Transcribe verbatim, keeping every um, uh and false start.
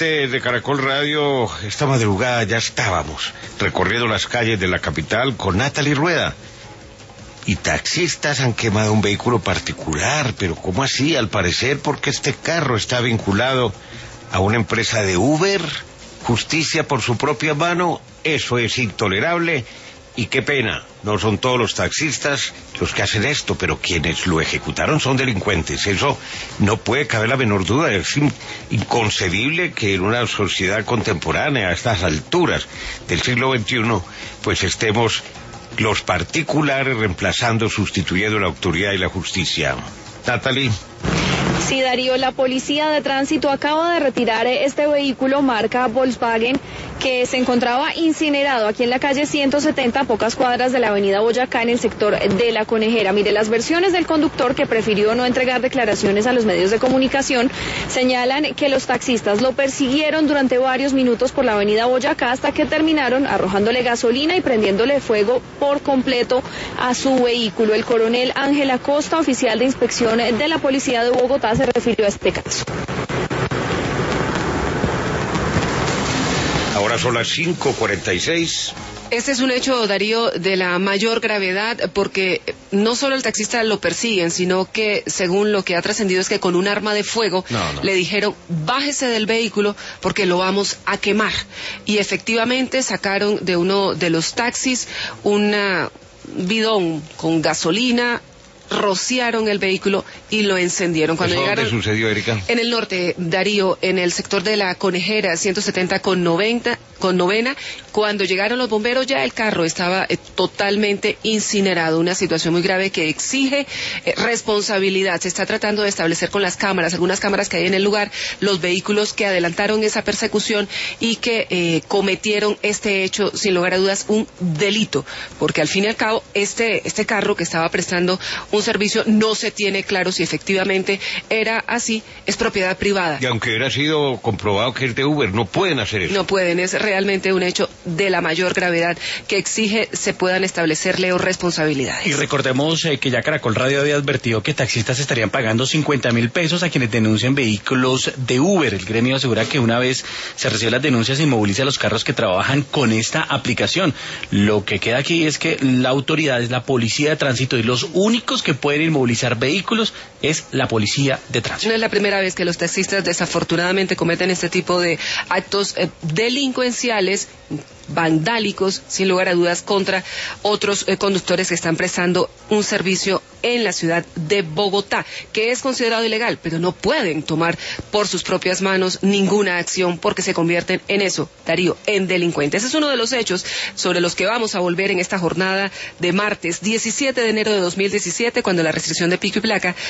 oyentes de Caracol Radio, esta madrugada ya estábamos recorriendo las calles de la capital con Natalie Rueda. Y taxistas han quemado un vehículo particular, pero ¿cómo así? Al parecer porque este carro está vinculado a una empresa de Uber. Justicia por su propia mano, eso es intolerable. Y qué pena, no son todos los taxistas los que hacen esto, pero quienes lo ejecutaron son delincuentes. Eso no puede caber la menor duda. Es in- inconcebible que en una sociedad contemporánea, a estas alturas del siglo veintiuno, pues estemos los particulares reemplazando, sustituyendo la autoridad y la justicia. Natalie. Sí, Darío, la policía de tránsito acaba de retirar este vehículo marca Volkswagen que se encontraba incinerado aquí en la calle ciento setenta, a pocas cuadras de la avenida Boyacá, en el sector de La Conejera. Mire, las versiones del conductor, que prefirió no entregar declaraciones a los medios de comunicación, señalan que los taxistas lo persiguieron durante varios minutos por la avenida Boyacá hasta que terminaron arrojándole gasolina y prendiéndole fuego por completo a su vehículo. El coronel Ángel Acosta, oficial de inspección de la policía de Bogotá, se refirió a este caso. Ahora son las cinco cuarenta y seis. Este es un hecho, Darío, de la mayor gravedad, porque no solo el taxista lo persiguen, sino que, según lo que ha trascendido, es que con un arma de fuego no, no. le dijeron, bájese del vehículo porque lo vamos a quemar. Y efectivamente sacaron de uno de los taxis un bidón con gasolina, rociaron el vehículo y lo encendieron. Cuando llegaron, ¿dónde sucedió, Erika? En el norte, Darío, en el sector de La Conejera, ciento setenta con noventa, con novena. Cuando llegaron los bomberos, ya el carro estaba eh, totalmente incinerado. Una situación muy grave que exige eh, responsabilidad. Se está tratando de establecer con las cámaras, algunas cámaras que hay en el lugar, los vehículos que adelantaron esa persecución y que eh, cometieron este hecho, sin lugar a dudas, un delito. Porque al fin y al cabo, este, este carro que estaba prestando un servicio, no se tiene claro si efectivamente era así, es propiedad privada. Y aunque hubiera sido comprobado que es de Uber, no pueden hacer eso. No pueden, es realmente un hecho de la mayor gravedad que exige se puedan establecer, Leo, responsabilidades. Y recordemos eh, que ya Caracol Radio había advertido que taxistas estarían pagando cincuenta mil pesos a quienes denuncian vehículos de Uber. El gremio asegura que una vez se reciben las denuncias se inmoviliza a los carros que trabajan con esta aplicación. Lo que queda aquí es que la autoridad es la policía de tránsito y los únicos que pueden inmovilizar vehículos es la policía de tránsito. No es la primera vez que los taxistas desafortunadamente cometen este tipo de actos eh, delincuenciales, vandálicos, sin lugar a dudas, contra otros eh, conductores que están prestando un servicio en la ciudad de Bogotá, que es considerado ilegal, pero no pueden tomar por sus propias manos ninguna acción porque se convierten en eso, Darío, en delincuentes. Ese es uno de los hechos sobre los que vamos a volver en esta jornada de martes diecisiete de enero de dos mil diecisiete, cuando la restricción de pico y placa